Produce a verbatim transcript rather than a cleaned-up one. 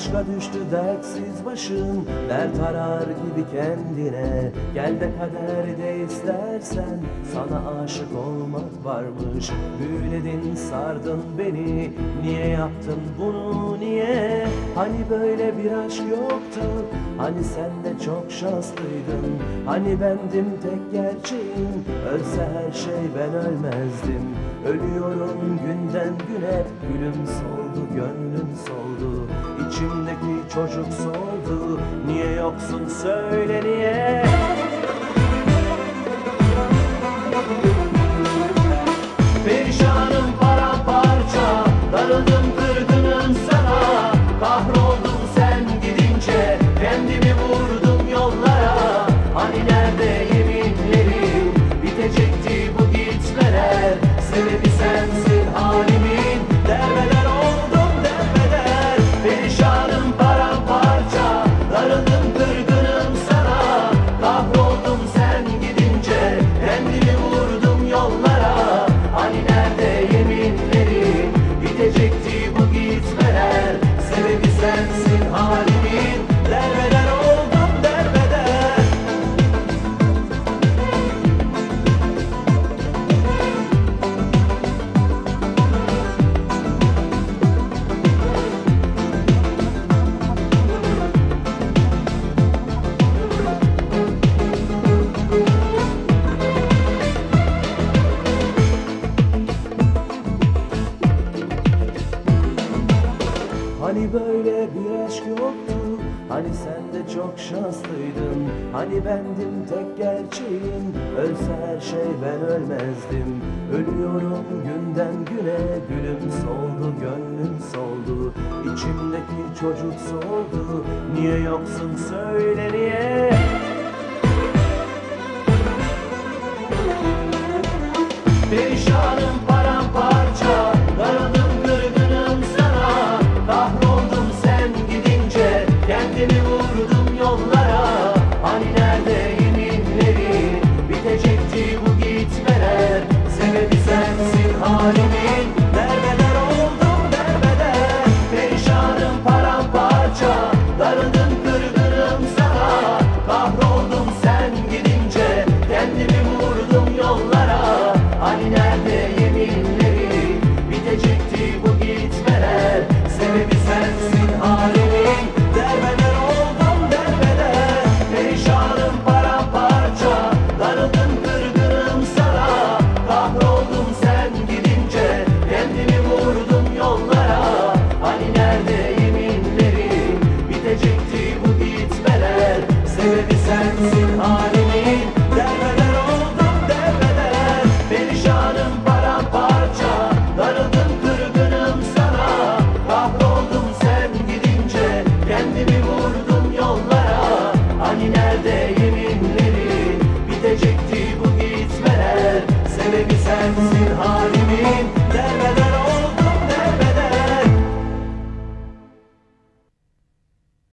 Aşka düştü dertsiz başın, dert arar gibi kendine. Gel de kaderde istersen, sana aşık olmak varmış. Büyüledin sardın beni, niye yaptın bunu niye? Hani böyle bir aşk yoktu, hani sen de çok şanslıydın. Hani bendim tek gerçeğin, ölse her şey ben ölmezdim. Ölüyorum günden güne, gülüm soldu gönlüm soldu. İçimdeki çocuk soldu, niye yoksun söyle niye? Perişanım paramparça, darıldım kırgınım sana. Kahroldum sen gidince, kendimi vurdum yollara. Hani nerede yeminlerim, bitecekti bu gitmeler. Sebebi sensin halimin, derbeder oldum derbeder. Perişanım paramparça, darıldım kırgınım sana. Kahroldum sen gidince, kendimi vurdum yollara. Hani nerede yeminlerim, bitecekti bu gitmeler. Sebebi sensin halimin, derbeder oldum derbeder. Hani böyle bir aşk yoktu, hani sen de çok şanslıydın. Hani bendim tek gerçeğin, ölse her şey ben ölmezdim. Ölüyorum günden güne, gülüm soldu gönlüm soldu. İçimdeki çocuk soldu, niye yoksun söyle niye? Perişanım paramparça, darıldım kırgınım sana. Kahroldum sen gidince, kendimi vurdum yollara. Hani nerede yeminlerin, bitecekti bu gitmeler. Sebebi sensin halimin, derbeder oldum derbeder. Perişanım paramparça, darıldım kırgınım sana. Kahroldum sen gidince, kendimi vurdum yollara. Hani nerede